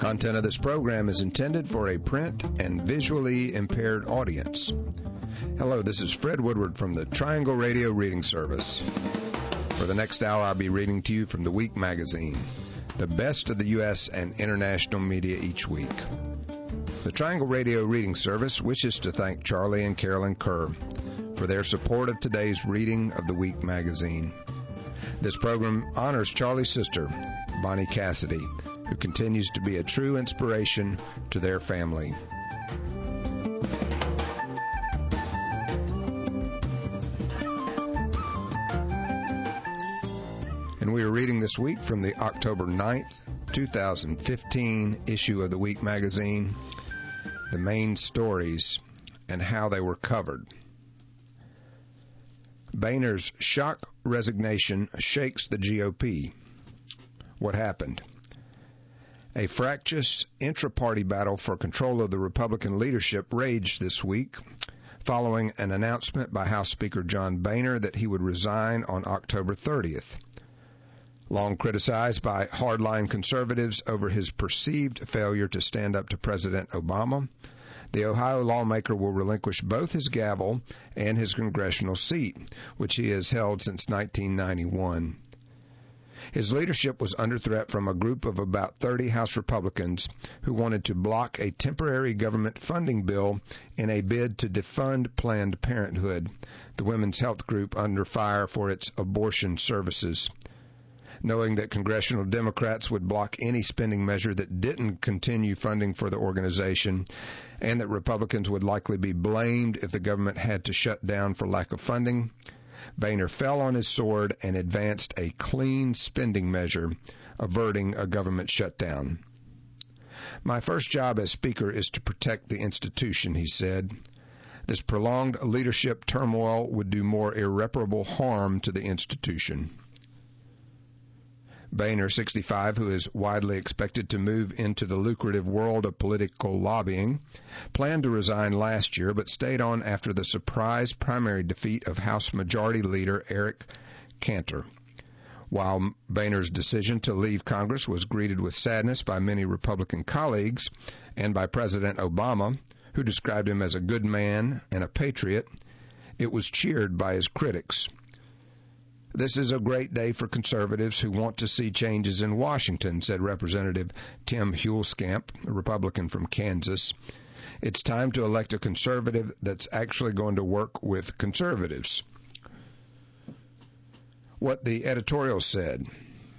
Content of this program is intended for a print and visually impaired audience. Hello, this is Fred Woodward from the Triangle Radio Reading Service. For the next hour, I'll be reading to you from The Week magazine, the best of the U.S. and international media each week. The Triangle Radio Reading Service wishes to thank Charlie and Carolyn Kerr for their support of today's reading of The Week magazine. This program honors Charlie's sister, Bonnie Cassidy, who continues to be a true inspiration to their family. And we are reading this week from the October 9th, 2015 issue of The Week magazine, the main stories and how they were covered. Boehner's shock resignation shakes the GOP. What happened? A fractious intra-party battle for control of the Republican leadership raged this week following an announcement by House Speaker John Boehner that he would resign on October 30th. Long criticized by hardline conservatives over his perceived failure to stand up to President Obama, the Ohio lawmaker will relinquish both his gavel and his congressional seat, which he has held since 1991. His leadership was under threat from a group of about 30 House Republicans who wanted to block a temporary government funding bill in a bid to defund Planned Parenthood, the women's health group under fire for its abortion services. Knowing that congressional Democrats would block any spending measure that didn't continue funding for the organization, and that Republicans would likely be blamed if the government had to shut down for lack of funding, Boehner fell on his sword and advanced a clean spending measure, averting a government shutdown. "My first job as Speaker is to protect the institution," he said. "This prolonged leadership turmoil would do more irreparable harm to the institution." Boehner, 65, who is widely expected to move into the lucrative world of political lobbying, planned to resign last year but stayed on after the surprise primary defeat of House Majority Leader Eric Cantor. While Boehner's decision to leave Congress was greeted with sadness by many Republican colleagues and by President Obama, who described him as a good man and a patriot, it was cheered by his critics. "This is a great day for conservatives who want to see changes in Washington," said Representative Tim Huelskamp, a Republican from Kansas. "It's time to elect a conservative that's actually going to work with conservatives." What the editorial said.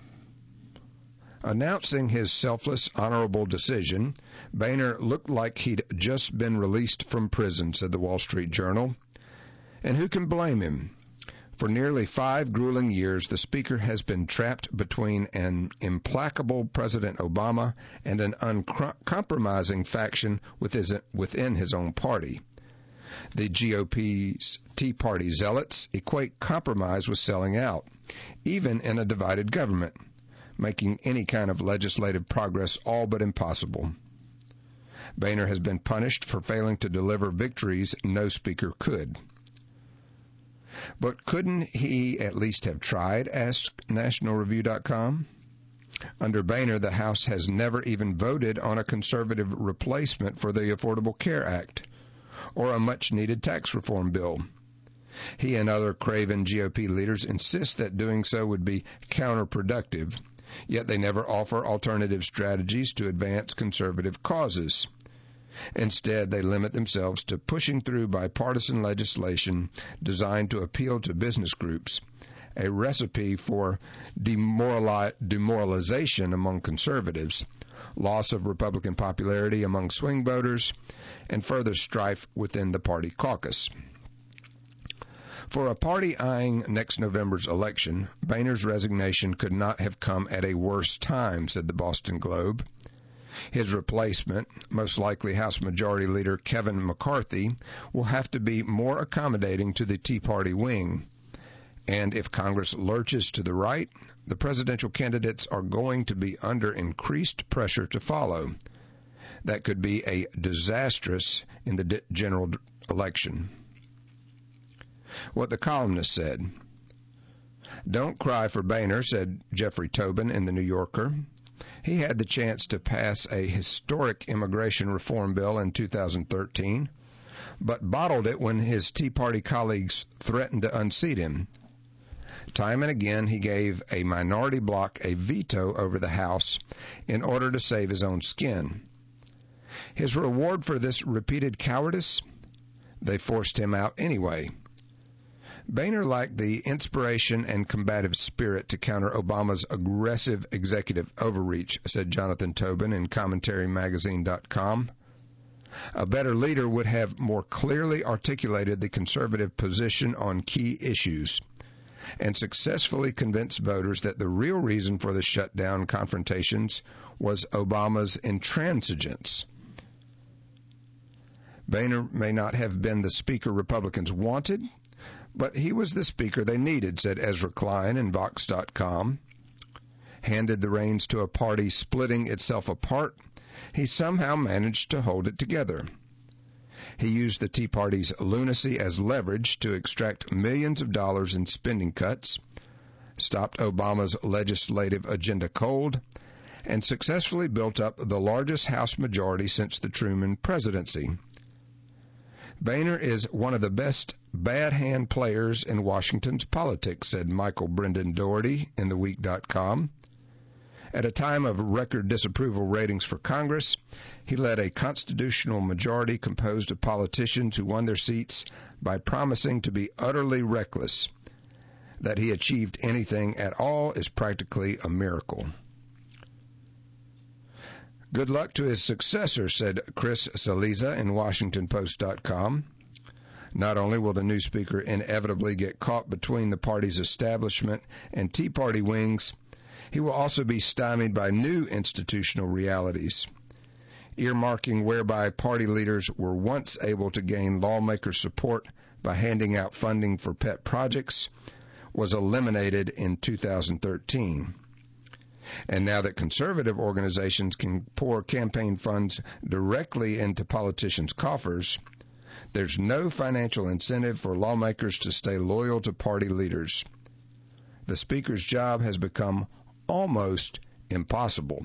Announcing his selfless, honorable decision, Boehner looked like he'd just been released from prison, said the Wall Street Journal. And who can blame him? For nearly 5 grueling years, the Speaker has been trapped between an implacable President Obama and an uncompromising faction within his own party. The GOP's Tea Party zealots equate compromise with selling out, even in a divided government, making any kind of legislative progress all but impossible. Boehner has been punished for failing to deliver victories no Speaker could. But couldn't he at least have tried, asked NationalReview.com. Under Boehner, the House has never even voted on a conservative replacement for the Affordable Care Act or a much-needed tax reform bill. He and other craven GOP leaders insist that doing so would be counterproductive, yet they never offer alternative strategies to advance conservative causes. Instead, they limit themselves to pushing through bipartisan legislation designed to appeal to business groups, a recipe for demoralization among conservatives, loss of Republican popularity among swing voters, and further strife within the party caucus. For a party eyeing next November's election, Boehner's resignation could not have come at a worse time, said the Boston Globe. His replacement, most likely House Majority Leader Kevin McCarthy, will have to be more accommodating to the Tea Party wing. And if Congress lurches to the right, the presidential candidates are going to be under increased pressure to follow. That could be a disastrous in the general election. What the columnist said. "Don't cry for Boehner," said Jeffrey Tobin in The New Yorker. He had the chance to pass a historic immigration reform bill in 2013, but bottled it when his Tea Party colleagues threatened to unseat him. Time and again, he gave a minority bloc a veto over the House in order to save his own skin. His reward for this repeated cowardice? They forced him out anyway. Boehner lacked the inspiration and combative spirit to counter Obama's aggressive executive overreach, said Jonathan Tobin in CommentaryMagazine.com. A better leader would have more clearly articulated the conservative position on key issues and successfully convinced voters that the real reason for the shutdown confrontations was Obama's intransigence. Boehner may not have been the speaker Republicans wanted, but he was the speaker they needed, said Ezra Klein in Vox.com. Handed the reins to a party splitting itself apart, he somehow managed to hold it together. He used the Tea Party's lunacy as leverage to extract millions of dollars in spending cuts, stopped Obama's legislative agenda cold, and successfully built up the largest House majority since the Truman presidency. Boehner is one of the best bad hand players in Washington's politics, said Michael Brendan Doherty in TheWeek.com. At a time of record disapproval ratings for Congress, he led a constitutional majority composed of politicians who won their seats by promising to be utterly reckless. That he achieved anything at all is practically a miracle. Good luck to his successor, said Chris Cillizza in WashingtonPost.com. Not only will the new speaker inevitably get caught between the party's establishment and Tea Party wings, he will also be stymied by new institutional realities. Earmarking whereby party leaders were once able to gain lawmaker support by handing out funding for pet projects was eliminated in 2013. And now that conservative organizations can pour campaign funds directly into politicians' coffers, there's no financial incentive for lawmakers to stay loyal to party leaders. The speaker's job has become almost impossible.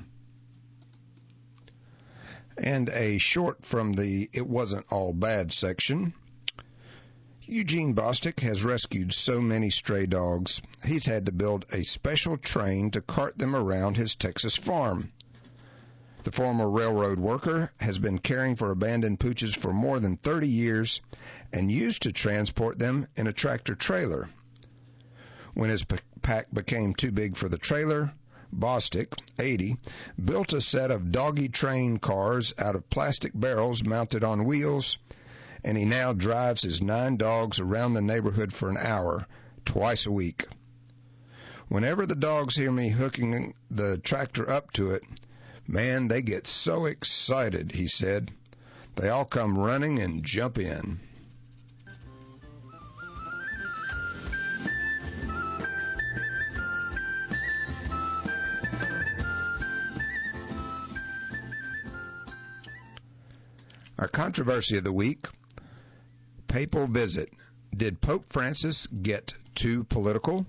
And a short from the It Wasn't All Bad section. Eugene Bostic has rescued so many stray dogs, he's had to build a special train to cart them around his Texas farm. The former railroad worker has been caring for abandoned pooches for more than 30 years and used to transport them in a tractor trailer. When his pack became too big for the trailer, Bostic, 80, built a set of doggy train cars out of plastic barrels mounted on wheels, and he now drives his 9 dogs around the neighborhood for an hour, twice a week. Whenever the dogs hear me hooking the tractor up to it, man, they get so excited, he said. They all come running and jump in. Our controversy of the week, papal visit. Did Pope Francis get too political?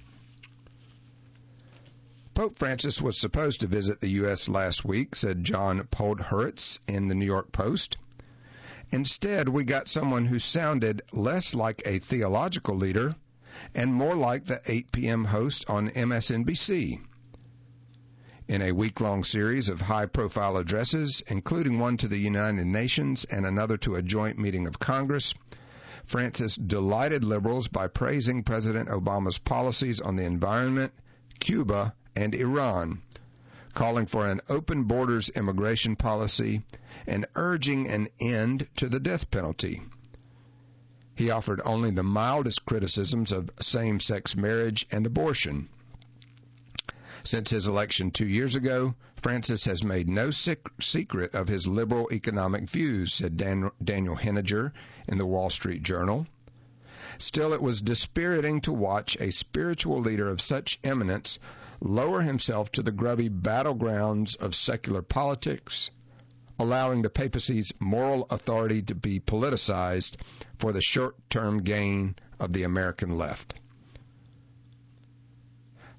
Pope Francis was supposed to visit the U.S. last week, said John Podhoretz in the New York Post. Instead, we got someone who sounded less like a theological leader and more like the 8 p.m. host on MSNBC. In a week-long series of high-profile addresses, including one to the United Nations and another to a joint meeting of Congress, Francis delighted liberals by praising President Obama's policies on the environment, Cuba, and Iran, calling for an open borders immigration policy, and urging an end to the death penalty. He offered only the mildest criticisms of same-sex marriage and abortion. Since his election 2 years ago, Francis has made no secret of his liberal economic views, said Daniel Henninger in the Wall Street Journal. Still, it was dispiriting to watch a spiritual leader of such eminence lower himself to the grubby battlegrounds of secular politics, allowing the papacy's moral authority to be politicized for the short-term gain of the American left.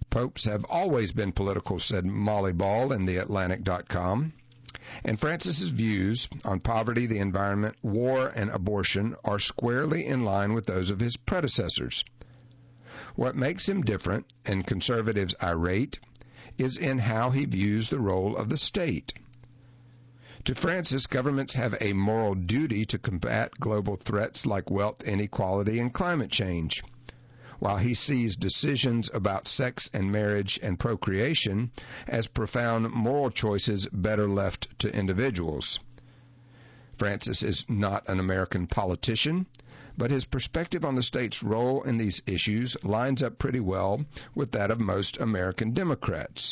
Popes have always been political, said Molly Ball in TheAtlantic.com. And Francis's views on poverty, the environment, war, and abortion are squarely in line with those of his predecessors. What makes him different and conservatives irate is in how he views the role of the state. To Francis, governments have a moral duty to combat global threats like wealth inequality and climate change, while he sees decisions about sex and marriage and procreation as profound moral choices better left to individuals. Francis is not an American politician, but his perspective on the state's role in these issues lines up pretty well with that of most American Democrats.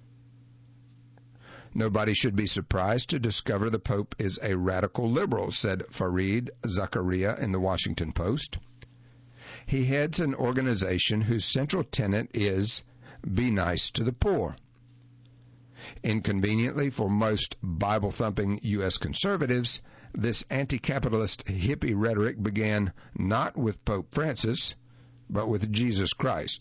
Nobody should be surprised to discover the Pope is a radical liberal, said Fareed Zakaria in the Washington Post. He heads an organization whose central tenet is, be nice to the poor. Inconveniently for most Bible-thumping U.S. conservatives, this anti-capitalist hippie rhetoric began not with Pope Francis, but with Jesus Christ.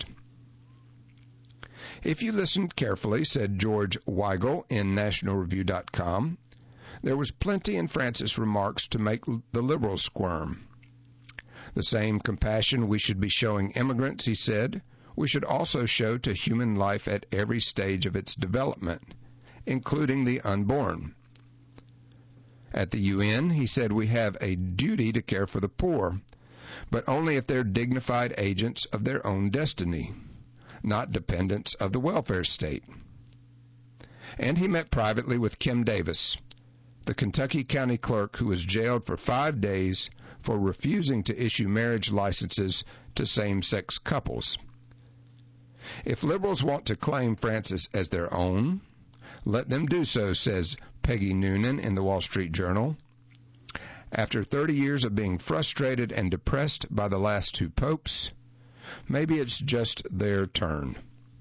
If you listened carefully, said George Weigel in NationalReview.com, there was plenty in Francis' remarks to make the liberals squirm. The same compassion we should be showing immigrants, he said, we should also show to human life at every stage of its development, including the unborn. At the UN, he said we have a duty to care for the poor, but only if they're dignified agents of their own destiny, not dependents of the welfare state. And he met privately with Kim Davis, the Kentucky County Clerk who was jailed for 5 days for refusing to issue marriage licenses to same-sex couples. If liberals want to claim Francis as their own, let them do so, says Peggy Noonan in the Wall Street Journal. After 30 years of being frustrated and depressed by the last two popes, maybe it's just their turn.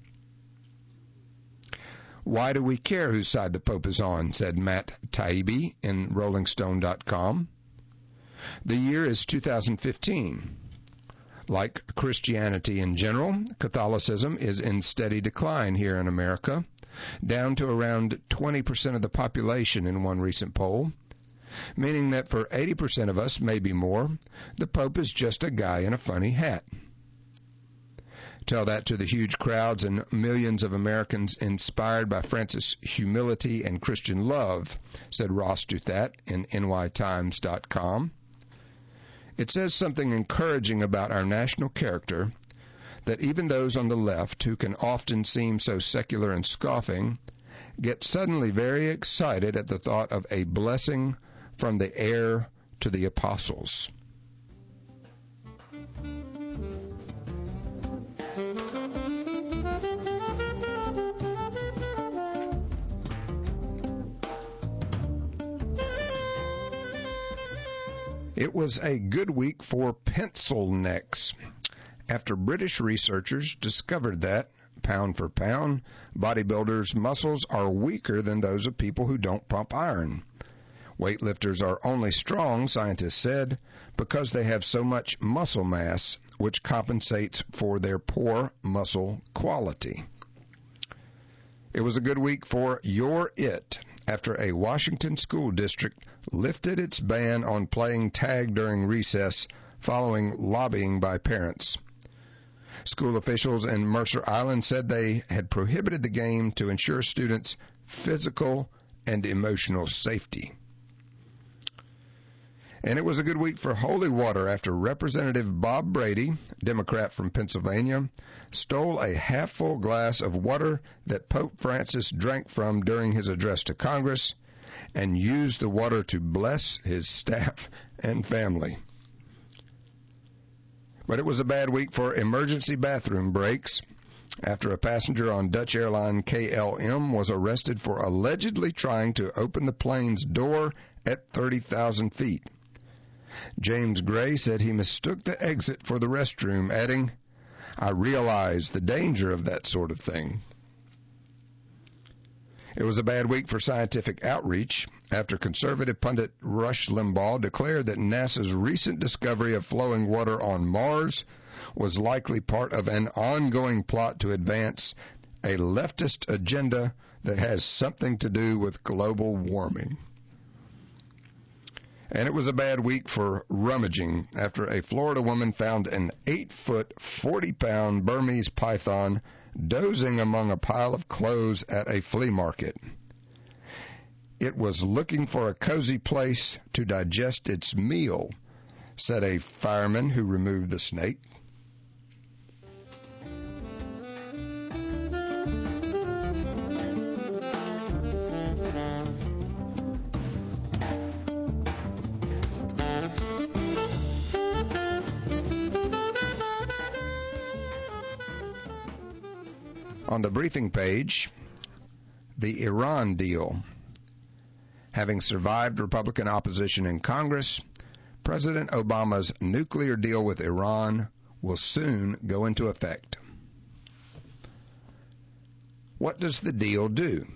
Why do we care whose side the Pope is on, said Matt Taibbi in RollingStone.com. The year is 2015. Like Christianity in general, Catholicism is in steady decline here in America, down to around 20% of the population in one recent poll, meaning that for 80% of us, maybe more, the Pope is just a guy in a funny hat. Tell that to the huge crowds and millions of Americans inspired by Francis' humility and Christian love, said Ross Douthat in nytimes.com. It says something encouraging about our national character that even those on the left, who can often seem so secular and scoffing, get suddenly very excited at the thought of a blessing from the heir to the apostles. It was a good week for pencil necks, after British researchers discovered that, pound for pound, bodybuilders' muscles are weaker than those of people who don't pump iron. Weightlifters are only strong, scientists said, because they have so much muscle mass, which compensates for their poor muscle quality. It was a good week for You're It, after a Washington school district lifted its ban on playing tag during recess following lobbying by parents. School officials in Mercer Island said they had prohibited the game to ensure students' physical and emotional safety. And it was a good week for holy water after Representative Bob Brady, Democrat from Pennsylvania, stole a half-full glass of water that Pope Francis drank from during his address to Congress and used the water to bless his staff and family. But it was a bad week for emergency bathroom breaks after a passenger on Dutch airline KLM was arrested for allegedly trying to open the plane's door at 30,000 feet. James Gray said he mistook the exit for the restroom, adding, "I realize the danger of that sort of thing." It was a bad week for scientific outreach after conservative pundit Rush Limbaugh declared that NASA's recent discovery of flowing water on Mars was likely part of an ongoing plot to advance a leftist agenda that has something to do with global warming. And it was a bad week for rummaging after a Florida woman found an 8-foot, 40-pound Burmese python dozing among a pile of clothes at a flea market. It was looking for a cozy place to digest its meal, said a fireman who removed the snake. On the briefing page, the Iran deal. Having survived Republican opposition in Congress, President Obama's nuclear deal with Iran will soon go into effect. What does the deal do?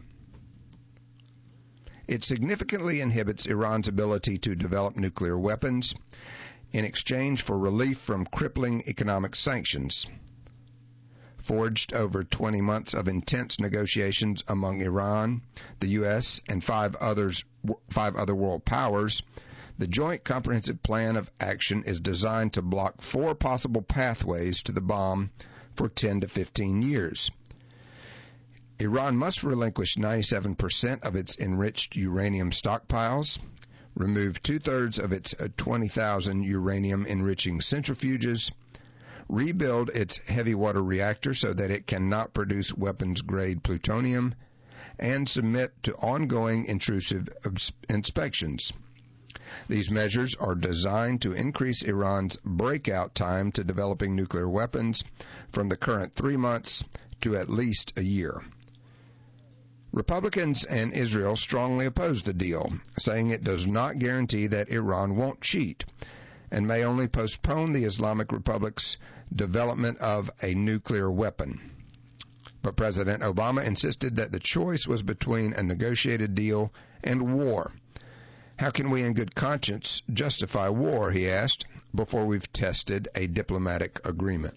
It significantly inhibits Iran's ability to develop nuclear weapons in exchange for relief from crippling economic sanctions. Forged over 20 months of intense negotiations among Iran, the U.S., and five other world powers, the Joint Comprehensive Plan of Action is designed to block 4 possible pathways to the bomb for 10 to 15 years. Iran must relinquish 97% of its enriched uranium stockpiles, remove 2/3 of its 20,000 uranium-enriching centrifuges, rebuild its heavy water reactor so that it cannot produce weapons-grade plutonium, and submit to ongoing intrusive inspections. These measures are designed to increase Iran's breakout time to developing nuclear weapons from the current 3 months to at least a year. Republicans and Israel strongly oppose the deal, saying it does not guarantee that Iran won't cheat and may only postpone the Islamic Republic's development of a nuclear weapon. But President Obama insisted that the choice was between a negotiated deal and war. How can we in good conscience justify war, he asked, before we've tested a diplomatic agreement?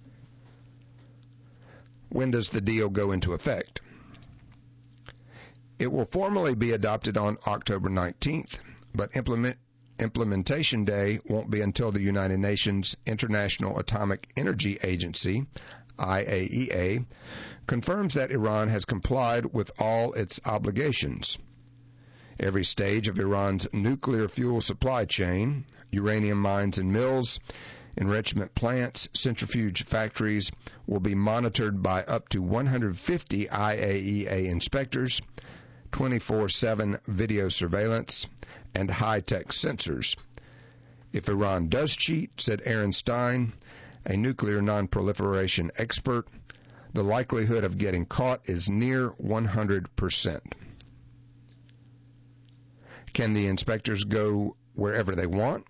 When does the deal go into effect? It will formally be adopted on October 19th, but Implementation Day won't be until the United Nations International Atomic Energy Agency, IAEA, confirms that Iran has complied with all its obligations. Every stage of Iran's nuclear fuel supply chain, uranium mines and mills, enrichment plants, centrifuge factories, will be monitored by up to 150 IAEA inspectors, 24/7 video surveillance, and high-tech sensors. If Iran does cheat, said Aaron Stein, a nuclear non-proliferation expert, the likelihood of getting caught is near 100%. Can the inspectors go wherever they want?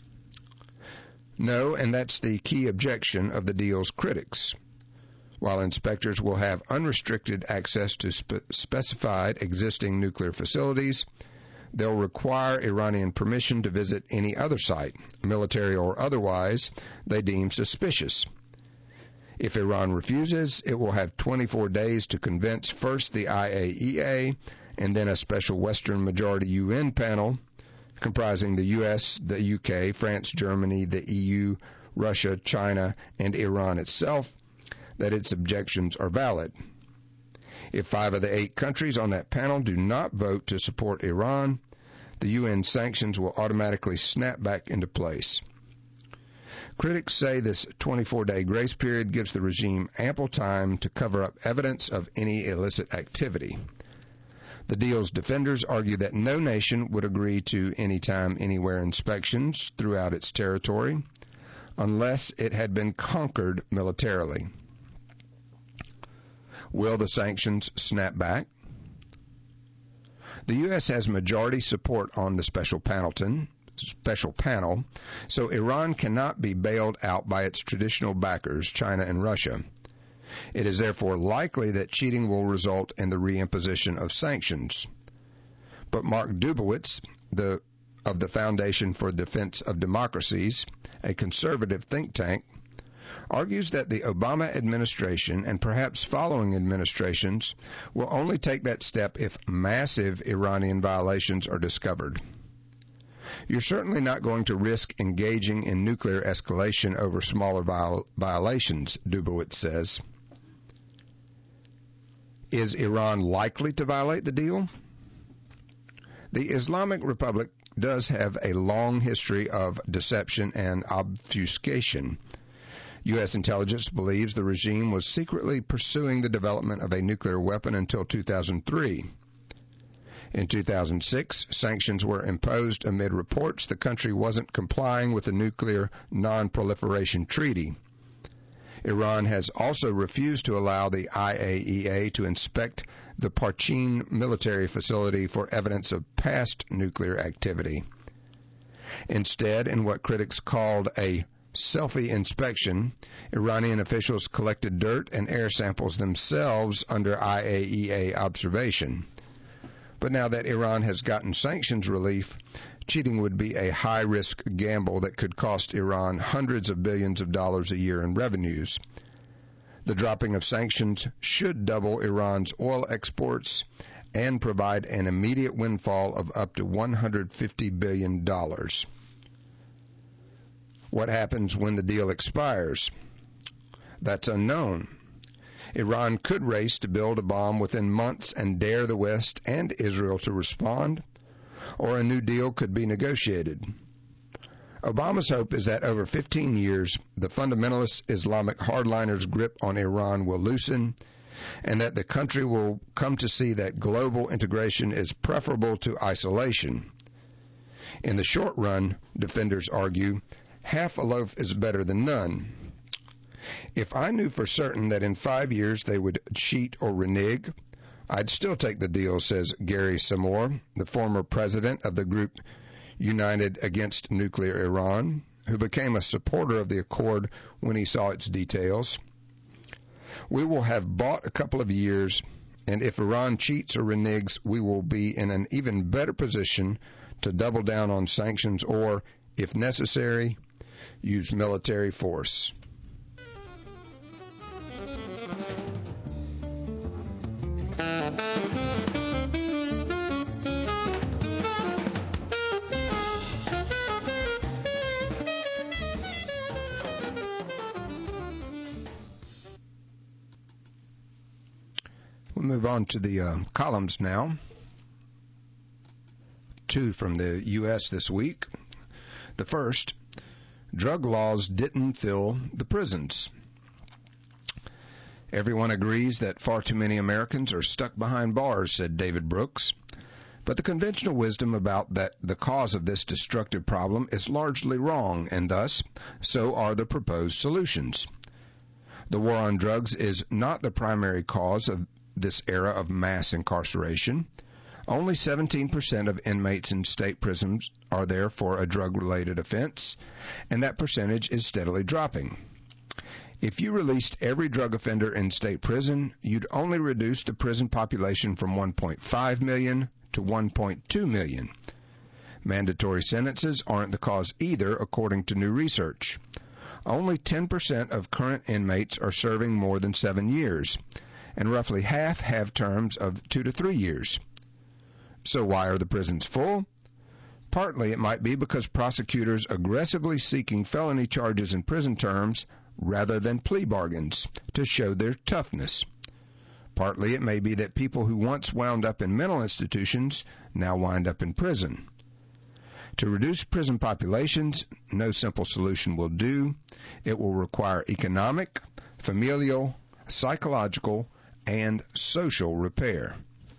No, and that's the key objection of the deal's critics. While inspectors will have unrestricted access to specified existing nuclear facilities, they'll require Iranian permission to visit any other site, military or otherwise, they deem suspicious. If Iran refuses, it will have 24 days to convince first the IAEA and then a special Western majority UN panel comprising the U.S., the UK, France, Germany, the EU, Russia, China, and Iran itself that its objections are valid. If 5 of the 8 countries on that panel do not vote to support Iran, the UN sanctions will automatically snap back into place. Critics say this 24-day grace period gives the regime ample time to cover up evidence of any illicit activity. The deal's defenders argue that no nation would agree to anytime, anywhere inspections throughout its territory unless it had been conquered militarily. Will the sanctions snap back? The U.S. has majority support on the special panel, so Iran cannot be bailed out by its traditional backers, China and Russia. It is therefore likely that cheating will result in the reimposition of sanctions. But Mark Dubowitz, of the Foundation for Defense of Democracies, a conservative think tank, argues that the Obama administration and perhaps following administrations will only take that step if massive Iranian violations are discovered. You're certainly not going to risk engaging in nuclear escalation over smaller violations, Dubowitz says. Is Iran likely to violate the deal? The Islamic Republic does have a long history of deception and obfuscation. U.S. intelligence believes the regime was secretly pursuing the development of a nuclear weapon until 2003. In 2006, sanctions were imposed amid reports the country wasn't complying with the Nuclear Non-Proliferation Treaty. Iran has also refused to allow the IAEA to inspect the Parchin military facility for evidence of past nuclear activity. Instead, in what critics called a selfie inspection, Iranian officials collected dirt and air samples themselves under IAEA observation. But now that Iran has gotten sanctions relief, cheating would be a high-risk gamble that could cost Iran hundreds of billions of dollars a year in revenues. The dropping of sanctions should double Iran's oil exports and provide an immediate windfall of up to $150 billion. What happens when the deal expires? That's unknown. Iran could race to build a bomb within months and dare the West and Israel to respond, or a new deal could be negotiated. Obama's hope is that over 15 years, the fundamentalist Islamic hardliners' grip on Iran will loosen, and that the country will come to see that global integration is preferable to isolation. In the short run, defenders argue, half a loaf is better than none. If I knew for certain that in 5 years they would cheat or renege, I'd still take the deal, says Gary Samore, the former president of the group United Against Nuclear Iran, who became a supporter of the accord when he saw its details. We will have bought a couple of years, and if Iran cheats or reneges, we will be in an even better position to double down on sanctions or, if necessary, use military force. We'll move on to the columns now. 2 from the U.S. this week. The first, drug laws didn't fill the prisons. Everyone agrees that far too many Americans are stuck behind bars, said David Brooks. But the conventional wisdom about that the cause of this destructive problem is largely wrong, and thus, so are the proposed solutions. The war on drugs is not the primary cause of this era of mass incarceration. Only 17% of inmates in state prisons are there for a drug-related offense, and that percentage is steadily dropping. If you released every drug offender in state prison, you'd only reduce the prison population from 1.5 million to 1.2 million. Mandatory sentences aren't the cause either, according to new research. Only 10% of current inmates are serving more than 7 years, and roughly half have terms of 2 to 3 years. So why are the prisons full? Partly it might be because prosecutors aggressively seeking felony charges in prison terms rather than plea bargains to show their toughness. Partly it may be that people who once wound up in mental institutions now wind up in prison. To reduce prison populations, no simple solution will do. It will require economic, familial, psychological, and social repair.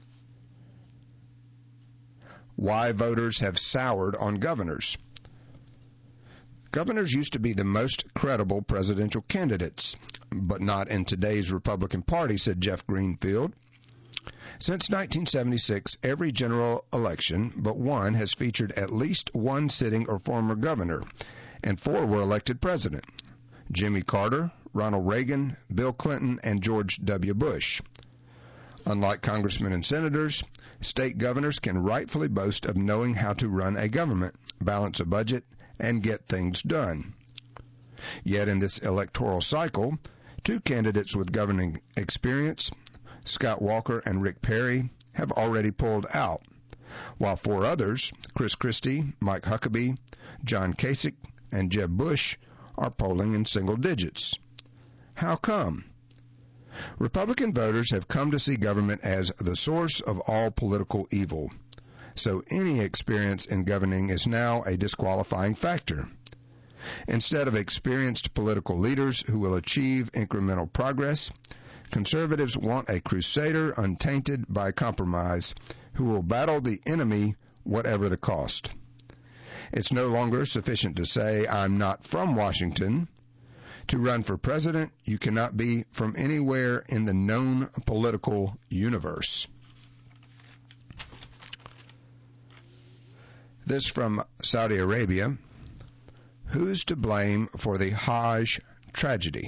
Why voters have soured on governors. Governors used to be the most credible presidential candidates, but not in today's Republican Party, said Jeff Greenfield. Since 1976, every general election but one has featured at least one sitting or former governor, and 4 were elected president. Jimmy Carter, Ronald Reagan, Bill Clinton, and George W. Bush. Unlike congressmen and senators, state governors can rightfully boast of knowing how to run a government, balance a budget, and get things done. Yet in this electoral cycle, two candidates with governing experience, Scott Walker and Rick Perry, have already pulled out, while four others, Chris Christie, Mike Huckabee, John Kasich, and Jeb Bush, are polling in single digits. How come? Republican voters have come to see government as the source of all political evil, so any experience in governing is now a disqualifying factor. Instead of experienced political leaders who will achieve incremental progress, conservatives want a crusader untainted by compromise who will battle the enemy whatever the cost. It's no longer sufficient to say, "I'm not from Washington." To run for president, you cannot be from anywhere in the known political universe. This from Saudi Arabia. Who's to blame for the Hajj tragedy?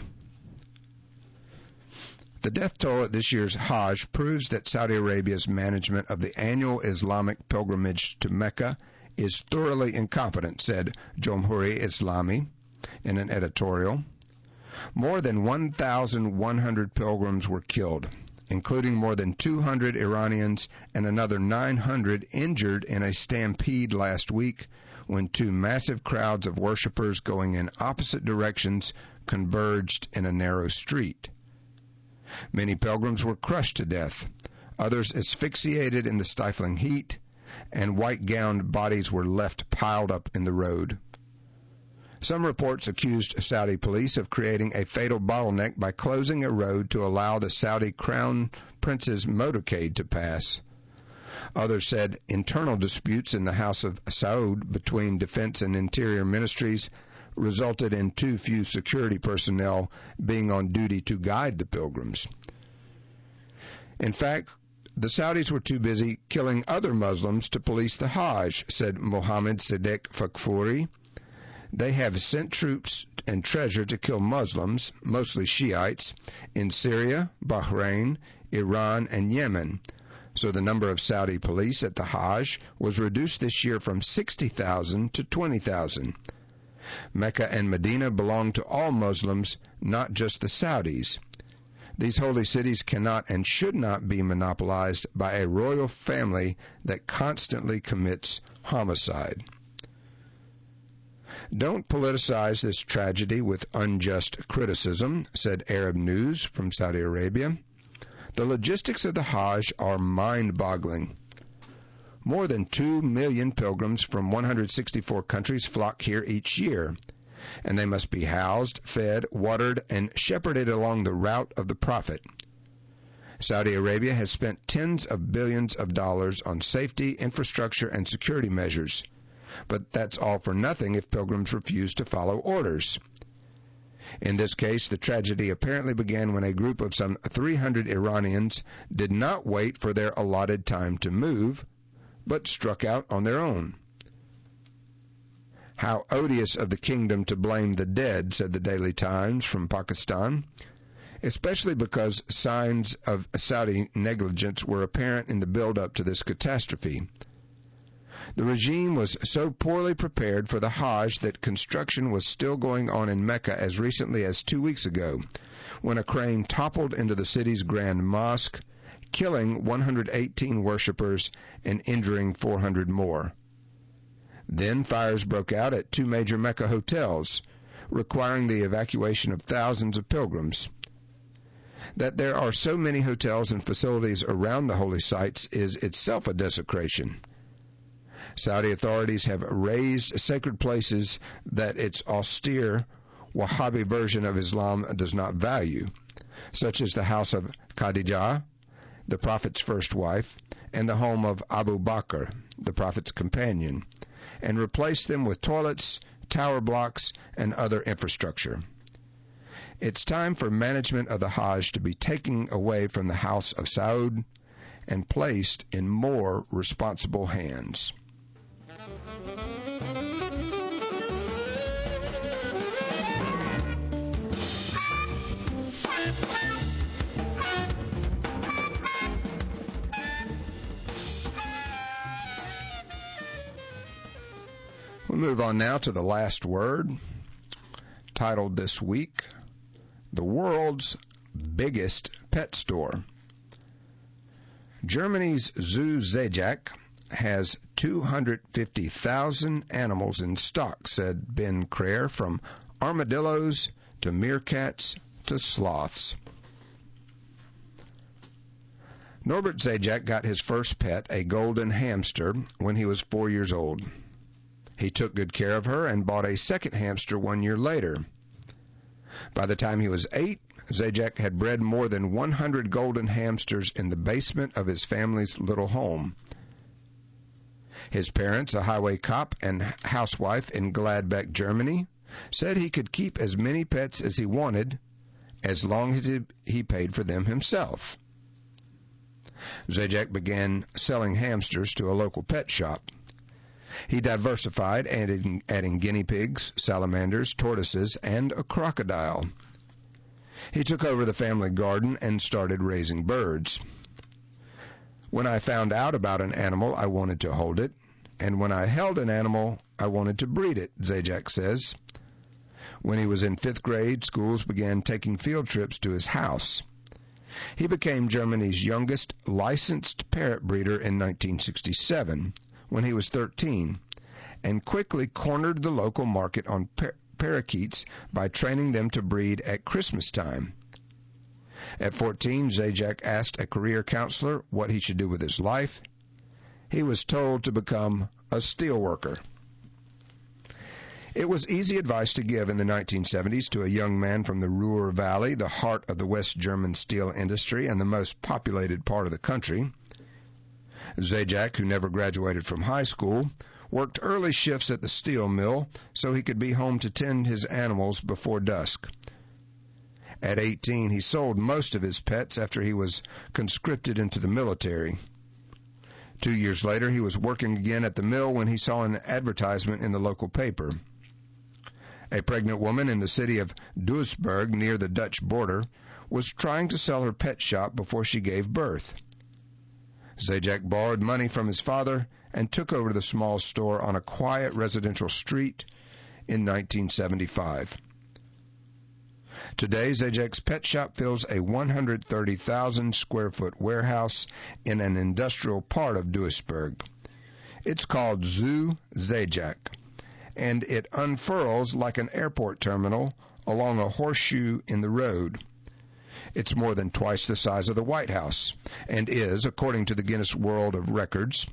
The death toll at this year's Hajj proves that Saudi Arabia's management of the annual Islamic pilgrimage to Mecca is thoroughly incompetent, said Jomhuri Islami in an editorial. More than 1,100 pilgrims were killed, including more than 200 Iranians and another 900 injured in a stampede last week when two massive crowds of worshippers going in opposite directions converged in a narrow street. Many pilgrims were crushed to death, others asphyxiated in the stifling heat, and white-gowned bodies were left piled up in the road. Some reports accused Saudi police of creating a fatal bottleneck by closing a road to allow the Saudi Crown Prince's motorcade to pass. Others said internal disputes in the House of Saud between Defense and Interior Ministries resulted in too few security personnel being on duty to guide the pilgrims. In fact, the Saudis were too busy killing other Muslims to police the Hajj, said Mohammed Sadek Fakfouri. They have sent troops and treasure to kill Muslims, mostly Shiites, in Syria, Bahrain, Iran, and Yemen. So the number of Saudi police at the Hajj was reduced this year from 60,000 to 20,000. Mecca and Medina belong to all Muslims, not just the Saudis. These holy cities cannot and should not be monopolized by a royal family that constantly commits homicide. Don't politicize this tragedy with unjust criticism, said Arab News from Saudi Arabia. The logistics of the Hajj are mind-boggling. More than 2 million pilgrims from 164 countries flock here each year, and they must be housed, fed, watered, and shepherded along the route of the Prophet. Saudi Arabia has spent tens of billions of dollars on safety, infrastructure, and security measures. But that's all for nothing if pilgrims refuse to follow orders. In this case, the tragedy apparently began when a group of some 300 Iranians did not wait for their allotted time to move, but struck out on their own. How odious of the kingdom to blame the dead, said the Daily Times from Pakistan, especially because signs of Saudi negligence were apparent in the build-up to this catastrophe. The regime was so poorly prepared for the Hajj that construction was still going on in Mecca as recently as 2 weeks ago, when a crane toppled into the city's Grand Mosque, killing 118 worshippers and injuring 400 more. Then fires broke out at 2 major Mecca hotels, requiring the evacuation of thousands of pilgrims. That there are so many hotels and facilities around the holy sites is itself a desecration. Saudi authorities have razed sacred places that its austere Wahhabi version of Islam does not value, such as the house of Khadijah, the Prophet's first wife, and the home of Abu Bakr, the Prophet's companion, and replaced them with toilets, tower blocks, and other infrastructure. It's time for management of the Hajj to be taken away from the House of Saud and placed in more responsible hands. We'll move on now to the last word, titled this week, The World's Biggest Pet Store. Germany's Zoo Zajac has 250,000 animals in stock, said Ben Crayer, from armadillos to meerkats to sloths. Norbert Zajac got his first pet, a golden hamster, when he was 4 years old. He took good care of her and bought a second hamster 1 year later. By the time he was 8, Zajac had bred more than 100 golden hamsters in the basement of his family's little home. His parents, a highway cop and housewife in Gladbeck, Germany, said he could keep as many pets as he wanted as long as he paid for them himself. Zajac began selling hamsters to a local pet shop. He diversified, adding guinea pigs, salamanders, tortoises, and a crocodile. He took over the family garden and started raising birds. When I found out about an animal, I wanted to hold it, and when I held an animal, I wanted to breed it, Zajac says. When he was in 5th grade, schools began taking field trips to his house. He became Germany's youngest licensed parrot breeder in 1967, when he was 13, and quickly cornered the local market on parakeets by training them to breed at Christmas time. At 14, Zajac asked a career counselor what he should do with his life. He was told to become a steelworker. It was easy advice to give in the 1970s to a young man from the Ruhr Valley, the heart of the West German steel industry and the most populated part of the country. Zajac, who never graduated from high school, worked early shifts at the steel mill so he could be home to tend his animals before dusk. At 18, he sold most of his pets after he was conscripted into the military. 2 years later, he was working again at the mill when he saw an advertisement in the local paper. A pregnant woman in the city of Duisburg, near the Dutch border, was trying to sell her pet shop before she gave birth. Zajac borrowed money from his father and took over the small store on a quiet residential street in 1975. Today, Zajac's pet shop fills a 130,000 square foot warehouse in an industrial part of Duisburg. It's called Zoo Zajac, and it unfurls like an airport terminal along a horseshoe in the road. It's more than twice the size of the White House and is, according to Guinness World Records,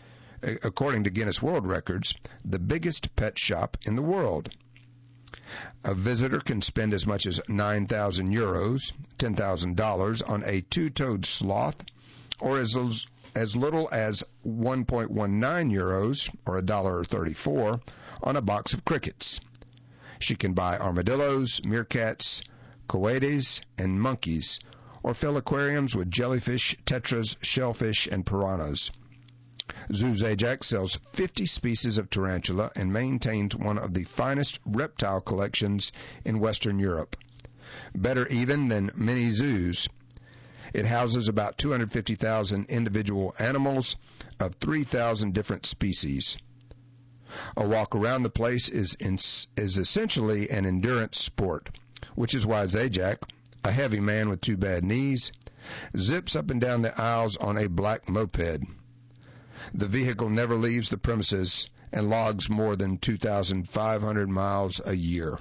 the biggest pet shop in the world. A visitor can spend as much as 9,000 euros, $10,000, on a two-toed sloth, or as little as 1.19 euros, or $1.34, on a box of crickets. She can buy armadillos, meerkats, coates, and monkeys, or fill aquariums with jellyfish, tetras, shellfish, and piranhas. Zoo Zajac sells 50 species of tarantula and maintains one of the finest reptile collections in Western Europe. Better even than many zoos. It houses about 250,000 individual animals of 3,000 different species. A walk around the place is essentially an endurance sport, which is why Zajac, a heavy man with 2 bad knees, zips up and down the aisles on a black moped. The vehicle never leaves the premises and logs more than 2,500 miles a year.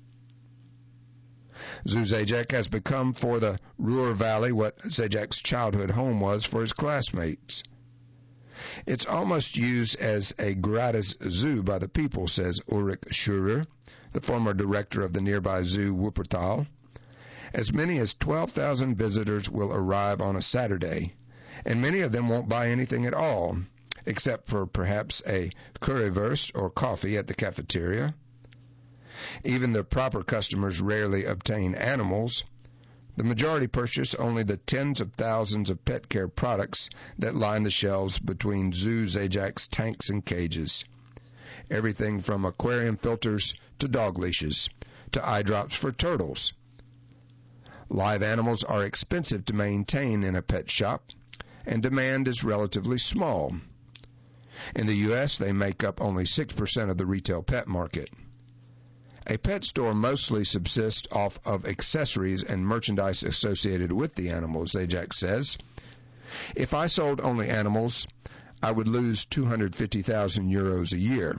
Zoo Zajac has become for the Ruhr Valley what Zajac's childhood home was for his classmates. It's almost used as a gratis zoo by the people, says Ulrich Schurer, the former director of the nearby zoo Wuppertal. As many as 12,000 visitors will arrive on a Saturday, and many of them won't buy anything at all, except for perhaps a currywurst or coffee at the cafeteria. Even the proper customers rarely obtain animals. The majority purchase only the tens of thousands of pet care products that line the shelves between Zoo Zajac's tanks and cages. Everything from aquarium filters to dog leashes to eye drops for turtles. Live animals are expensive to maintain in a pet shop, and demand is relatively small. In the U.S., they make up only 6% of the retail pet market. A pet store mostly subsists off of accessories and merchandise associated with the animal, Zajac says. If I sold only animals, I would lose 250,000 euros a year.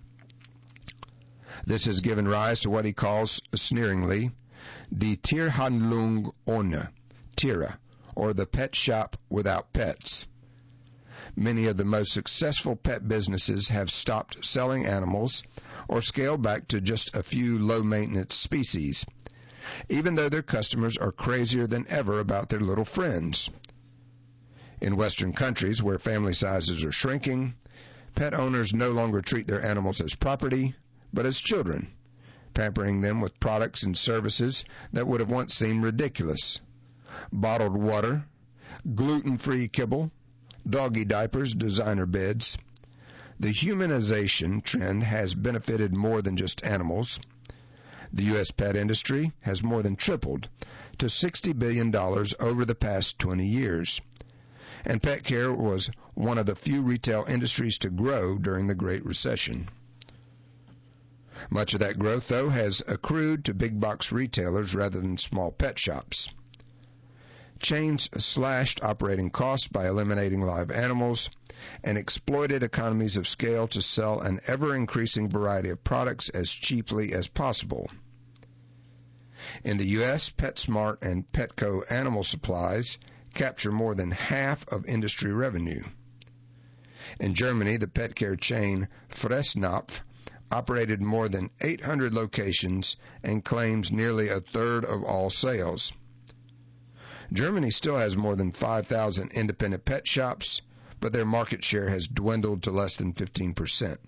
This has given rise to what he calls, sneeringly, die Tierhandlung ohne Tiere, or the pet shop without pets. Many of the most successful pet businesses have stopped selling animals or scaled back to just a few low-maintenance species, even though their customers are crazier than ever about their little friends. In Western countries where family sizes are shrinking, pet owners no longer treat their animals as property, but as children, pampering them with products and services that would have once seemed ridiculous. Bottled water, gluten-free kibble, doggy diapers, designer beds. The humanization trend has benefited more than just animals. The U.S. pet industry has more than tripled to $60 billion over the past 20 years. And pet care was one of the few retail industries to grow during the Great Recession. Much of that growth, though, has accrued to big box retailers rather than small pet shops. Chains slashed operating costs by eliminating live animals and exploited economies of scale to sell an ever-increasing variety of products as cheaply as possible. In the U.S., PetSmart and Petco Animal Supplies capture more than half of industry revenue. In Germany, the pet care chain Fressnapf operated more than 800 locations and claims nearly a third of all sales. Germany still has more than 5,000 independent pet shops, but their market share has dwindled to less than 15%.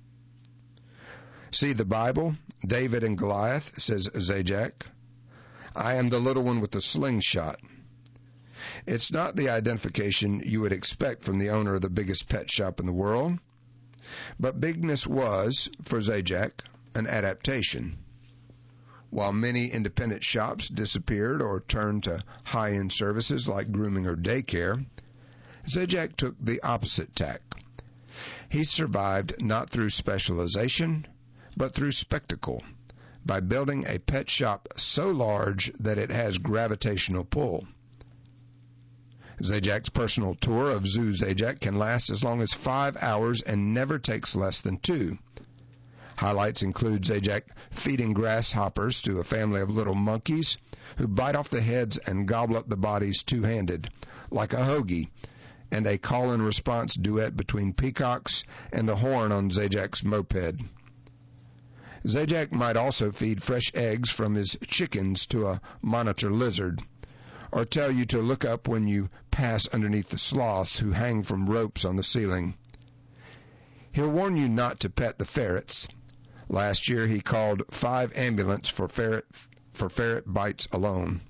See the Bible, David and Goliath, says Zajac. I am the little one with the slingshot. It's not the identification you would expect from the owner of the biggest pet shop in the world, but bigness was, for Zajac, an adaptation. While many independent shops disappeared or turned to high-end services like grooming or daycare, Zajac took the opposite tack. He survived not through specialization, but through spectacle, by building a pet shop so large that it has gravitational pull. Zajac's personal tour of Zoo Zajac can last as long as 5 hours and never takes less than 2. Highlights include Zajac feeding grasshoppers to a family of little monkeys who bite off the heads and gobble up the bodies two-handed, like a hoagie, and a call-and-response duet between peacocks and the horn on Zajac's moped. Zajac might also feed fresh eggs from his chickens to a monitor lizard, or tell you to look up when you pass underneath the sloths who hang from ropes on the ceiling. He'll warn you not to pet the ferrets. Last year he called 5 ambulances for ferret bites alone.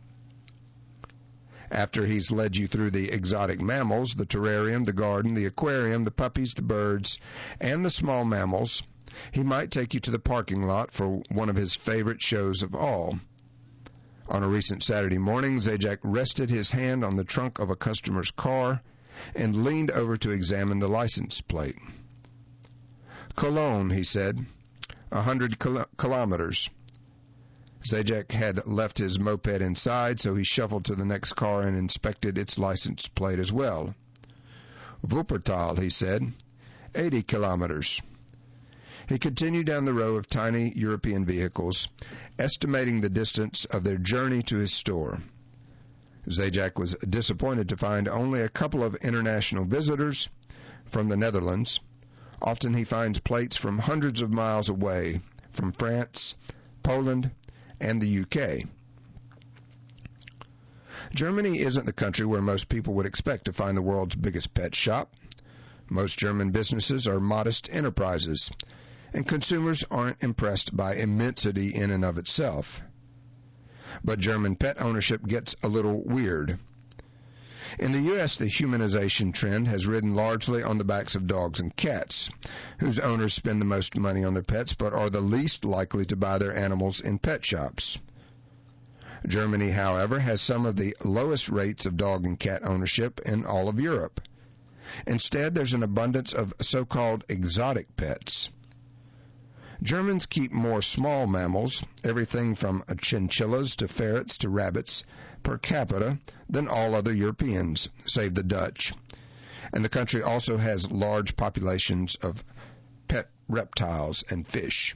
After he's led you through the exotic mammals, the terrarium, the garden, the aquarium, the puppies, the birds, and the small mammals, he might take you to the parking lot for one of his favorite shows of all. On a recent Saturday morning, Zajac rested his hand on the trunk of a customer's car and leaned over to examine the license plate. Cologne, he said, 100 kilometers. Zajac had left his moped inside, so he shuffled to the next car and inspected its license plate as well. Wuppertal, he said, 80 kilometers. He continued down the row of tiny European vehicles, estimating the distance of their journey to his store. Zajac was disappointed to find only a couple of international visitors from the Netherlands. Often he finds plates from hundreds of miles away, from France, Poland, and the UK. Germany isn't the country where most people would expect to find the world's biggest pet shop. Most German businesses are modest enterprises, and consumers aren't impressed by immensity in and of itself. But German pet ownership gets a little weird. In the U.S., the humanization trend has ridden largely on the backs of dogs and cats, whose owners spend the most money on their pets but are the least likely to buy their animals in pet shops. Germany, however, has some of the lowest rates of dog and cat ownership in all of Europe, Instead, there's an abundance of so-called exotic pets. Germans keep more small mammals, everything from chinchillas to ferrets to rabbits, per capita than all other Europeans, save the Dutch. And the country also has large populations of pet reptiles and fish.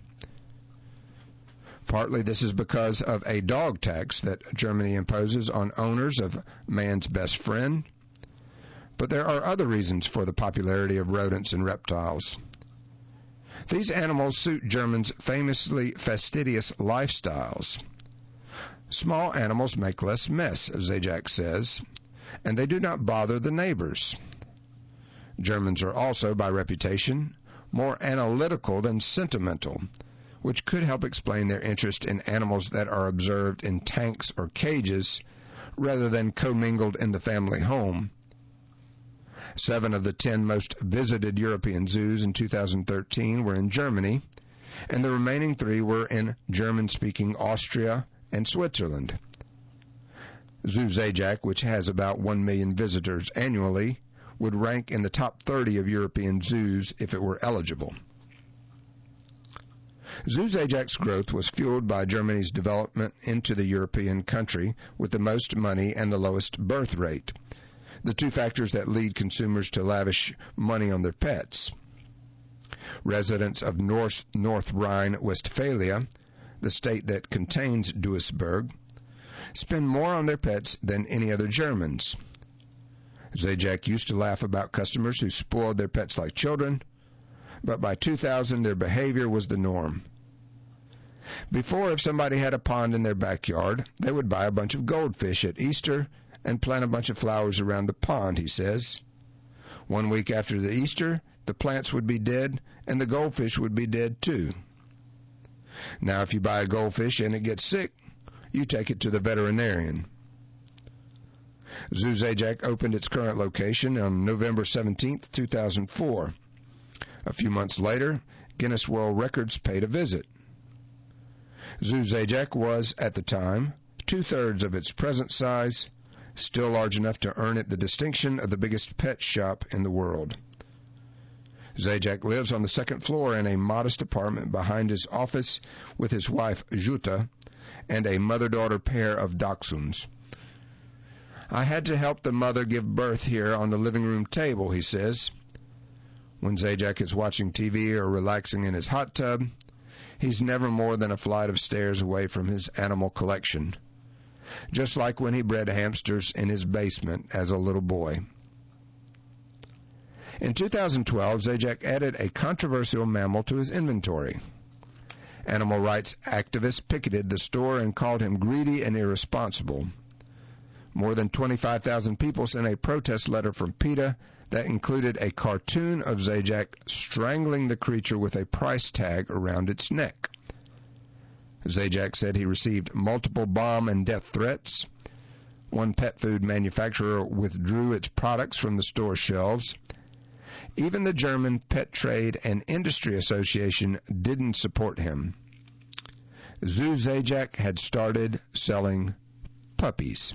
Partly this is because of a dog tax that Germany imposes on owners of man's best friend. But there are other reasons for the popularity of rodents and reptiles. These animals suit Germans' famously fastidious lifestyles. Small animals make less mess, Zajac says, and they do not bother the neighbors. Germans are also, by reputation, more analytical than sentimental, which could help explain their interest in animals that are observed in tanks or cages rather than commingled in the family home. 7 of the 10 most visited European zoos in 2013 were in Germany, and the remaining 3 were in German-speaking Austria and Switzerland. Zoo Zajac, which has about 1 million visitors annually, would rank in the top 30 of European zoos if it were eligible. Zoo Zajac's growth was fueled by Germany's development into the European country with the most money and the lowest birth rate, the 2 factors that lead consumers to lavish money on their pets. Residents of North Rhine-Westphalia, the state that contains Duisburg, spend more on their pets than any other Germans. Zajac used to laugh about customers who spoiled their pets like children, but by 2000 their behavior was the norm. Before, if somebody had a pond in their backyard, they would buy a bunch of goldfish at Easter and plant a bunch of flowers around the pond, he says. 1 week after the Easter, the plants would be dead and the goldfish would be dead too. Now, if you buy a goldfish and it gets sick, you take it to the veterinarian. Zoo Zajac opened its current location on November 17, 2004. A few months later, Guinness World Records paid a visit. Zoo Zajac was, at the time, 2/3 of its present size, still large enough to earn it the distinction of the biggest pet shop in the world. Zajac lives on the 2nd floor in a modest apartment behind his office with his wife, Jutta, and a mother-daughter pair of dachshunds. I had to help the mother give birth here on the living room table, he says. When Zajac is watching TV or relaxing in his hot tub, he's never more than a flight of stairs away from his animal collection, just like when he bred hamsters in his basement as a little boy. In 2012, Zajac added a controversial mammal to his inventory. Animal rights activists picketed the store and called him greedy and irresponsible. More than 25,000 people sent a protest letter from PETA that included a cartoon of Zajac strangling the creature with a price tag around its neck. Zajac said he received multiple bomb and death threats. One pet food manufacturer withdrew its products from the store shelves. Even the German Pet Trade and Industry Association didn't support him. Zoo Zajac had started selling puppies.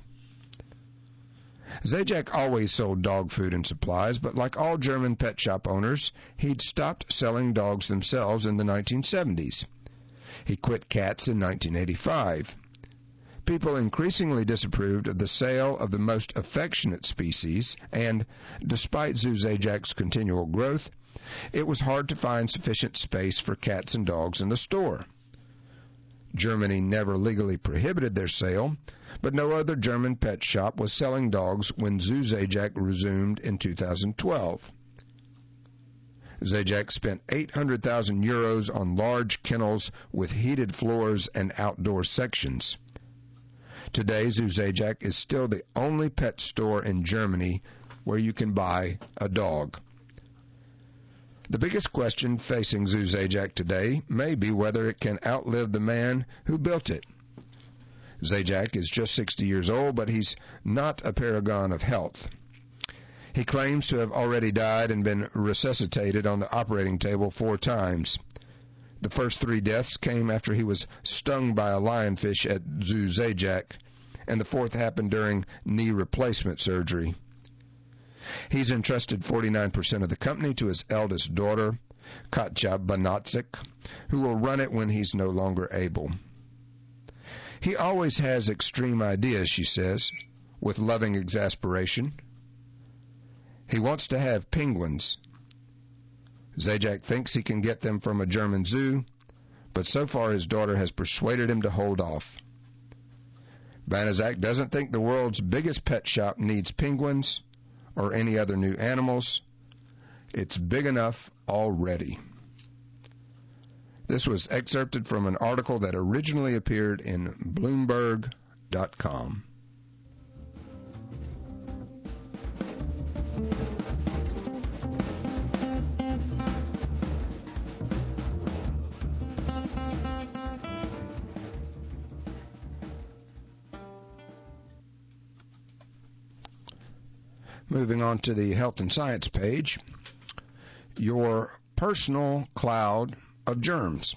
Zajac always sold dog food and supplies, but like all German pet shop owners, he'd stopped selling dogs themselves in the 1970s. He quit cats in 1985. People increasingly disapproved of the sale of the most affectionate species, and despite Zoo Zajac's continual growth, it was hard to find sufficient space for cats and dogs in the store. Germany never legally prohibited their sale, but no other German pet shop was selling dogs when Zoo Zajac resumed in 2012. Zajac spent 800,000 euros on large kennels with heated floors and outdoor sections. Today, Zoo Zajac is still the only pet store in Germany where you can buy a dog. The biggest question facing Zoo Zajac today may be whether it can outlive the man who built it. Zajac is just 60 years old, but he's not a paragon of health. He claims to have already died and been resuscitated on the operating table 4 times. The first 3 deaths came after he was stung by a lionfish at Zoo Zajac, and the 4th happened during knee replacement surgery. He's entrusted 49% of the company to his eldest daughter, Katja Banatzik, who will run it when he's no longer able. He always has extreme ideas, she says, with loving exasperation. He wants to have penguins. Zajac thinks he can get them from a German zoo, but so far his daughter has persuaded him to hold off. Banaszak doesn't think the world's biggest pet shop needs penguins or any other new animals. It's big enough already. This was excerpted from an article that originally appeared in Bloomberg.com. Moving on to the health and science page, your personal cloud of germs.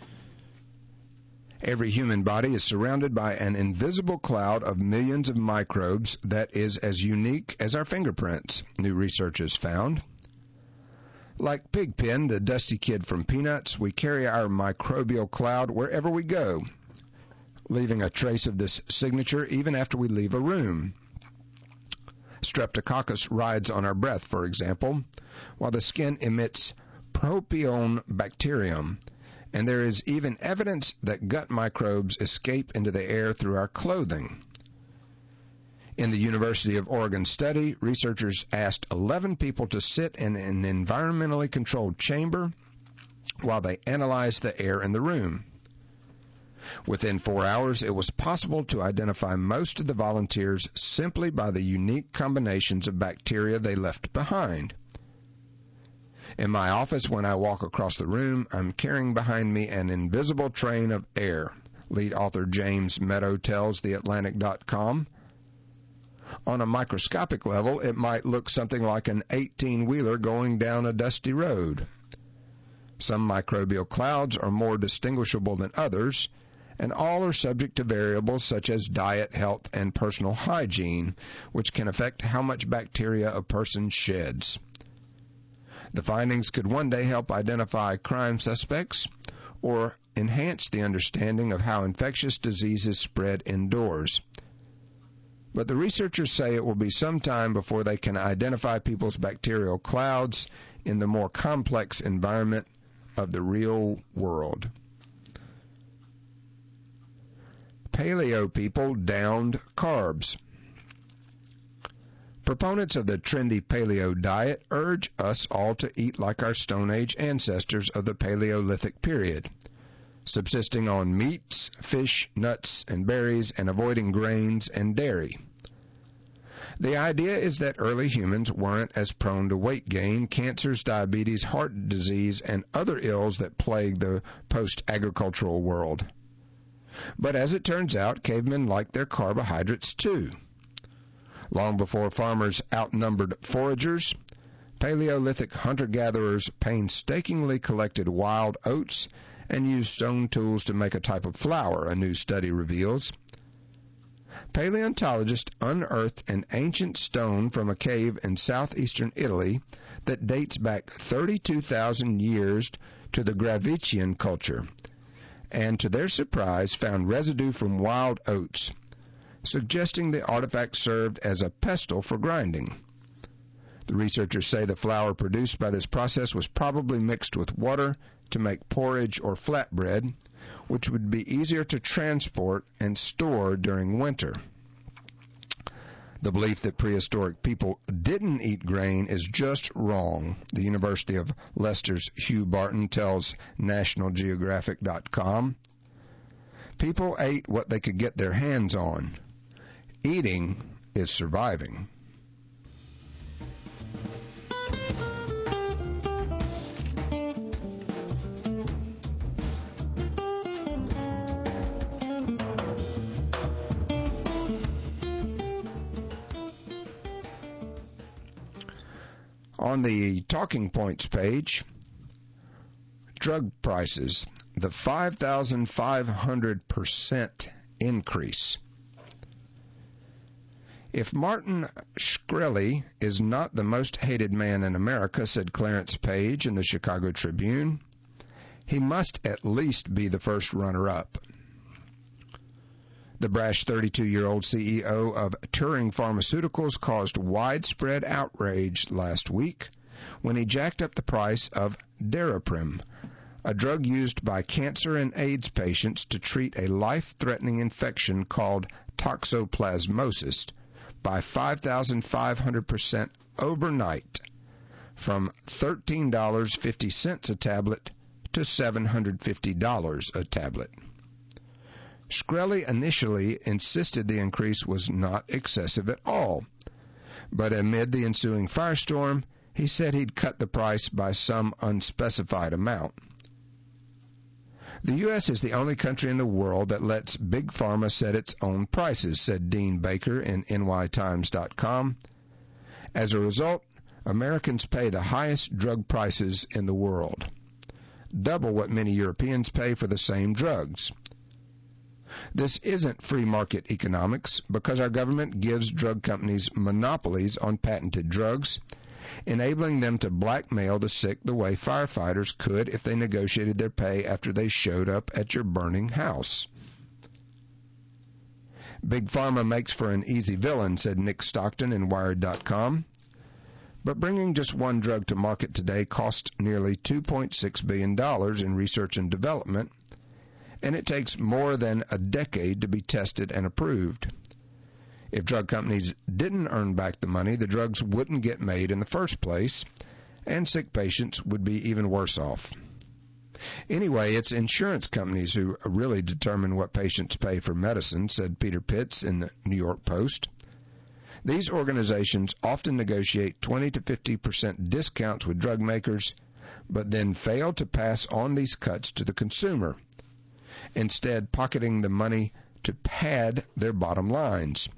Every human body is surrounded by an invisible cloud of millions of microbes that is as unique as our fingerprints, new research has found. Like Pigpen, the dusty kid from Peanuts, we carry our microbial cloud wherever we go, leaving a trace of this signature even after we leave a room. Streptococcus rides on our breath, for example, while the skin emits Propionibacterium, and there is even evidence that gut microbes escape into the air through our clothing. In the University of Oregon study, researchers asked 11 people to sit in an environmentally controlled chamber while they analyzed the air in the room. Within 4 hours, it was possible to identify most of the volunteers simply by the unique combinations of bacteria they left behind. In my office, when I walk across the room, I'm carrying behind me an invisible train of air, lead author James Meadow tells TheAtlantic.com. On a microscopic level, it might look something like an 18-wheeler going down a dusty road. Some microbial clouds are more distinguishable than others, and all are subject to variables such as diet, health, and personal hygiene, which can affect how much bacteria a person sheds. The findings could one day help identify crime suspects or enhance the understanding of how infectious diseases spread indoors. But the researchers say it will be some time before they can identify people's bacterial clouds in the more complex environment of the real world. Paleo people downed carbs. Proponents of the trendy paleo diet urge us all to eat like our Stone Age ancestors of the Paleolithic period, subsisting on meats, fish, nuts, and berries, and avoiding grains and dairy. The idea is that early humans weren't as prone to weight gain, cancers, diabetes, heart disease, and other ills that plague the post-agricultural world. But as it turns out, cavemen liked their carbohydrates too. Long before farmers outnumbered foragers, Paleolithic hunter-gatherers painstakingly collected wild oats and used stone tools to make a type of flour, a new study reveals. Paleontologists unearthed an ancient stone from a cave in southeastern Italy that dates back 32,000 years to the Gravician culture, and to their surprise found residue from wild oats, suggesting the artifact served as a pestle for grinding. The researchers say the flour produced by this process was probably mixed with water to make porridge or flatbread, which would be easier to transport and store during winter. The belief that prehistoric people didn't eat grain is just wrong, the University of Leicester's Hugh Barton tells NationalGeographic.com. People ate what they could get their hands on. Eating is surviving. On the Talking Points page, drug prices, the 5,500% increase. If Martin Shkreli is not the most hated man in America, said Clarence Page in the Chicago Tribune, he must at least be the first runner-up. The brash 32-year-old CEO of Turing Pharmaceuticals caused widespread outrage last week when he jacked up the price of Daraprim, a drug used by cancer and AIDS patients to treat a life-threatening infection called toxoplasmosis, by 5,500% overnight, from $13.50 a tablet to $750 a tablet. Shkreli initially insisted the increase was not excessive at all, but amid the ensuing firestorm, he said he'd cut the price by some unspecified amount. The U.S. is the only country in the world that lets Big Pharma set its own prices, said Dean Baker in NYTimes.com. As a result, Americans pay the highest drug prices in the world, double what many Europeans pay for the same drugs. This isn't free market economics because our government gives drug companies monopolies on patented drugs, enabling them to blackmail the sick the way firefighters could if they negotiated their pay after they showed up at your burning house. Big Pharma makes for an easy villain, said Nick Stockton in Wired.com. But bringing just one drug to market today costs nearly $2.6 billion in research and development, and it takes more than a decade to be tested and approved. If drug companies didn't earn back the money, the drugs wouldn't get made in the first place, and sick patients would be even worse off. Anyway, it's insurance companies who really determine what patients pay for medicine, said Peter Pitts in the New York Post. These organizations often negotiate 20 to 50% discounts with drug makers, but then fail to pass on these cuts to the consumer, instead pocketing the money to pad their bottom lines.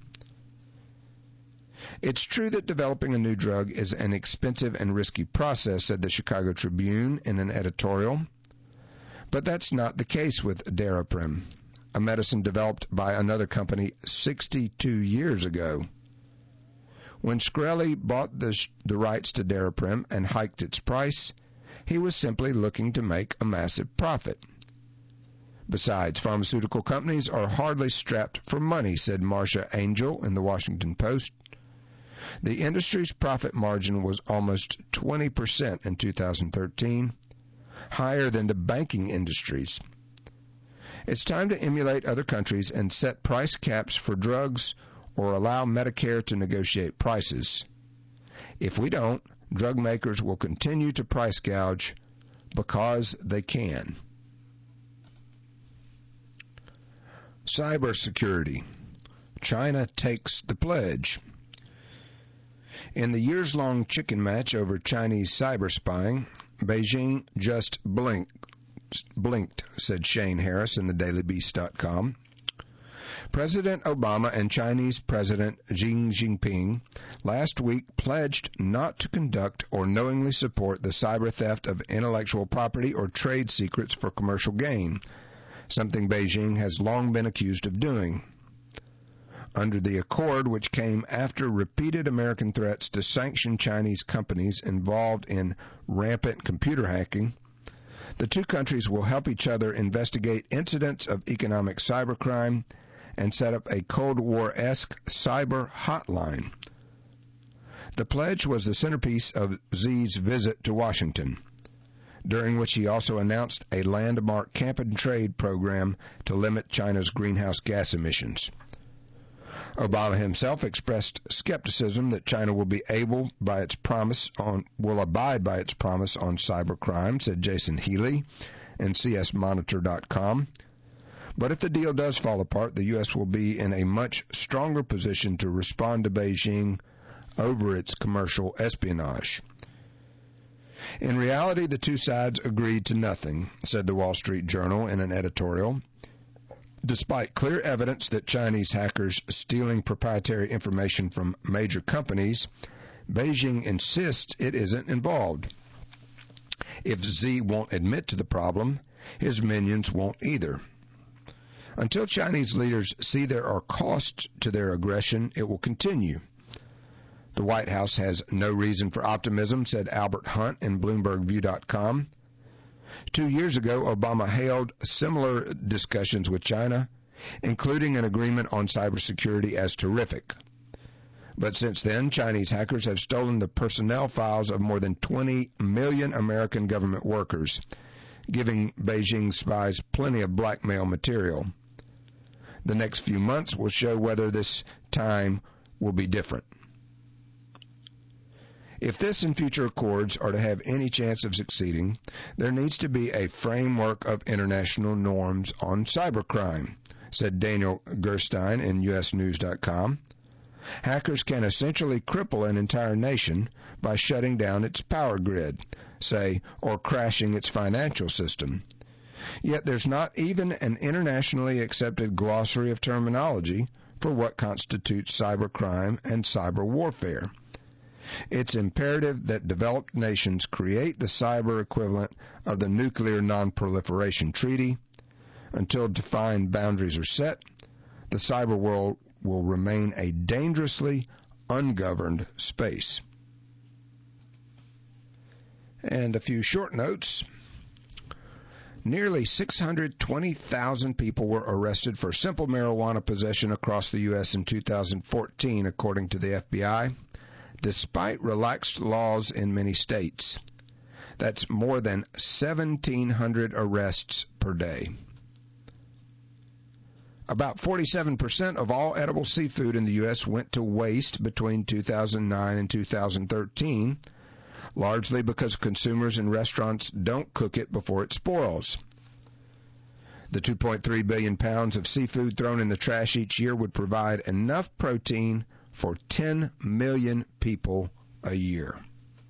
It's true that developing a new drug is an expensive and risky process, said the Chicago Tribune in an editorial. But that's not the case with Daraprim, a medicine developed by another company 62 years ago. When Shkreli bought the rights to Daraprim and hiked its price, he was simply looking to make a massive profit. Besides, pharmaceutical companies are hardly strapped for money, said Marcia Angel in the Washington Post. The industry's profit margin was almost 20% in 2013, higher than the banking industry's. It's time to emulate other countries and set price caps for drugs or allow Medicare to negotiate prices. If we don't, drug makers will continue to price gouge because they can. Cybersecurity. China takes the pledge. In the years-long chicken match over Chinese cyber spying, Beijing just blinked, said Shane Harris in the DailyBeast.com. President Obama and Chinese President Xi Jinping last week pledged not to conduct or knowingly support the cyber theft of intellectual property or trade secrets for commercial gain, something Beijing has long been accused of doing. Under the accord, which came after repeated American threats to sanction Chinese companies involved in rampant computer hacking, the two countries will help each other investigate incidents of economic cybercrime and set up a Cold War-esque cyber hotline. The pledge was the centerpiece of Xi's visit to Washington, during which he also announced a landmark cap-and-trade program to limit China's greenhouse gas emissions. Obama himself expressed skepticism that China will abide by its promise on cybercrime, said Jason Healy in CSMonitor.com. But if the deal does fall apart, the U.S. will be in a much stronger position to respond to Beijing over its commercial espionage. In reality, the two sides agreed to nothing, said the Wall Street Journal in an editorial. Despite clear evidence that Chinese hackers stealing proprietary information from major companies, Beijing insists it isn't involved. If Xi won't admit to the problem, his minions won't either. Until Chinese leaders see there are costs to their aggression, it will continue. The White House has no reason for optimism, said Albert Hunt in BloombergView.com. 2 years ago, Obama hailed similar discussions with China, including an agreement on cybersecurity, as terrific. But since then, Chinese hackers have stolen the personnel files of more than 20 million American government workers, giving Beijing spies plenty of blackmail material. The next few months will show whether this time will be different. If this and future accords are to have any chance of succeeding, there needs to be a framework of international norms on cybercrime, said Daniel Gerstein in USNews.com. Hackers can essentially cripple an entire nation by shutting down its power grid, say, or crashing its financial system. Yet there's not even an internationally accepted glossary of terminology for what constitutes cybercrime and cyber warfare. It's imperative that developed nations create the cyber equivalent of the Nuclear Non-Proliferation Treaty. Until defined boundaries are set, the cyber world will remain a dangerously ungoverned space. And a few short notes. Nearly 620,000 people were arrested for simple marijuana possession across the U.S. in 2014, according to the FBI, despite relaxed laws in many states. That's more than 1,700 arrests per day. About 47% of all edible seafood in the U.S. went to waste between 2009 and 2013, largely because consumers and restaurants don't cook it before it spoils. The 2.3 billion pounds of seafood thrown in the trash each year would provide enough protein for 10 million people a year.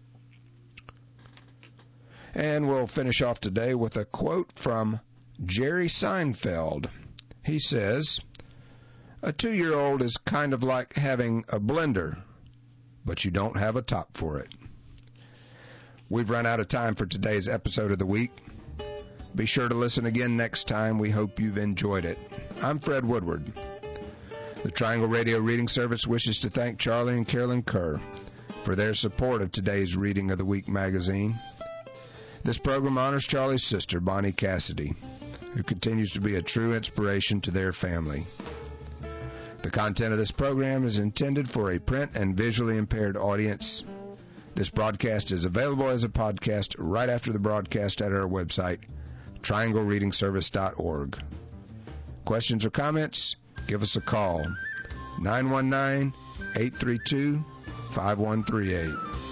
And we'll finish off today with a quote from Jerry Seinfeld. He says, "A 2-year-old is kind of like having a blender, but you don't have a top for it." We've run out of time for today's episode of the week. Be sure to listen again next time. We hope you've enjoyed it. I'm Fred Woodward. The Triangle Radio Reading Service wishes to thank Charlie and Carolyn Kerr for their support of today's Reading of the Week magazine. This program honors Charlie's sister, Bonnie Cassidy, who continues to be a true inspiration to their family. The content of this program is intended for a print and visually impaired audience. This broadcast is available as a podcast right after the broadcast at our website, trianglereadingservice.org. Questions or comments? Give us a call, 919-832-5138.